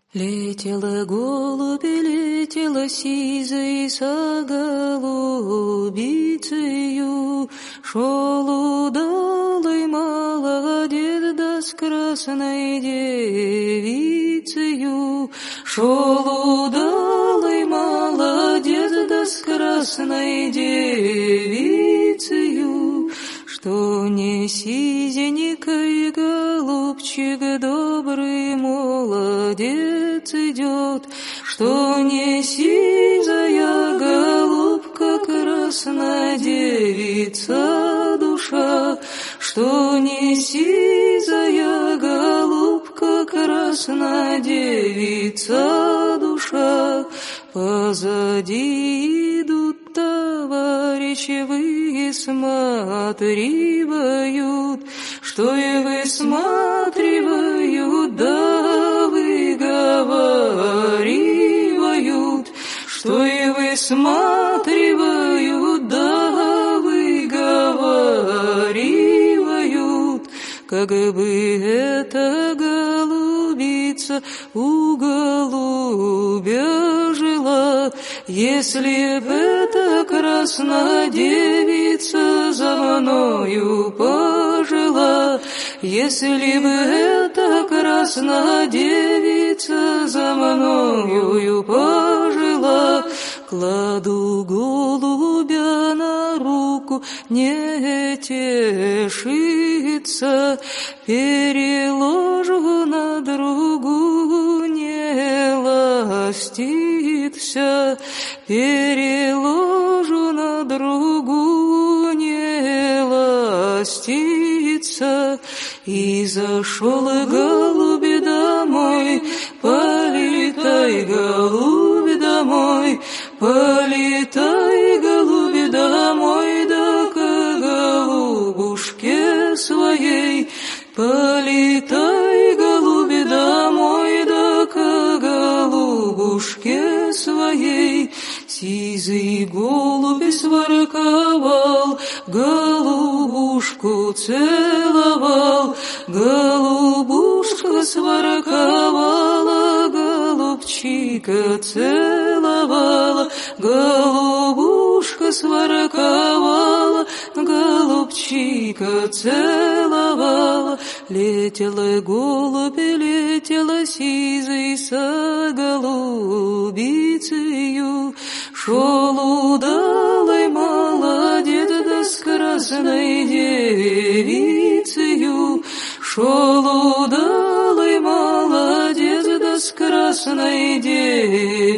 Летела голубь, летела сизой со голубицею, шел удалый молодец да с красной девицею, шел удалый молодец да с красной девицею. Что не сизенький голубчик, добрый молодец идет, что не сизая голубка, красная девица душа, что не сизая голубка, красная девица душа. Позади идут товарищи, высматривают, что и высматривают, да выговаривают, что и высматривают, да выговаривают, как бы эта голубица у голубя жила, если б эта красная девица за мною пожила, если бы эта красная девица за мною пожила. Кладу голубя на руку, не тешится, переложу на другую, не ластится, переложу на другую, не ластится. И зашел голубь домой, полетай, голубь, домой, полетай, голубь, домой, да к голубушке своей, полетай, голубь, домой, да к голубушке своей. Сизый голубь сворковал, голубушку целовал, голубушка сворковала, голубчика целовала, голубушка сворковала, голубчика целовала. Летела голубь, летела сизый со голубицею, шел удалый молодец да с красной девицею, шел удалый молодец да с красной девицею.